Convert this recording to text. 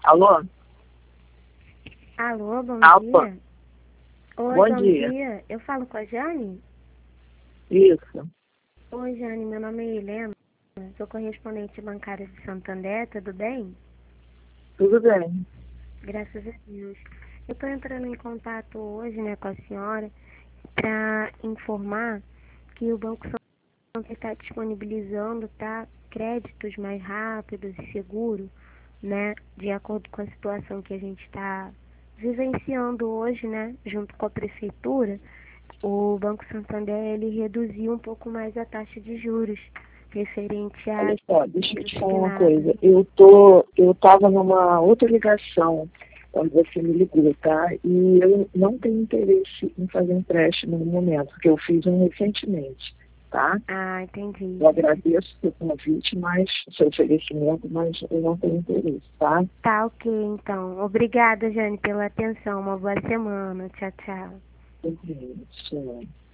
Alô? Alô, bom Alô? dia. Oi, Bom dia. Eu falo com a Jane? Isso. Oi, Jane, meu nome é Helena. Sou correspondente bancária de Santander, tudo bem? Tudo bem. Graças a Deus. Eu estou entrando em contato hoje, né, com a senhora para informar que o Banco Santander está disponibilizando, tá, créditos mais rápidos e seguros, né, de acordo com a situação que a gente está vivenciando hoje, né, junto com a prefeitura. O Banco Santander ele reduziu um pouco mais a taxa de juros referente a Olha só, deixa eu te falar uma consignados. coisa. Eu estava numa outra ligação quando você me ligou, tá? E eu não tenho interesse em fazer empréstimo no momento, porque eu fiz um recentemente, tá? Ah, entendi. Eu agradeço o convite, mas seu oferecimento, mas eu não tenho interesse, tá? Tá ok, então. Obrigada, Jane, pela atenção. Uma boa semana. Tchau, tchau. Isso.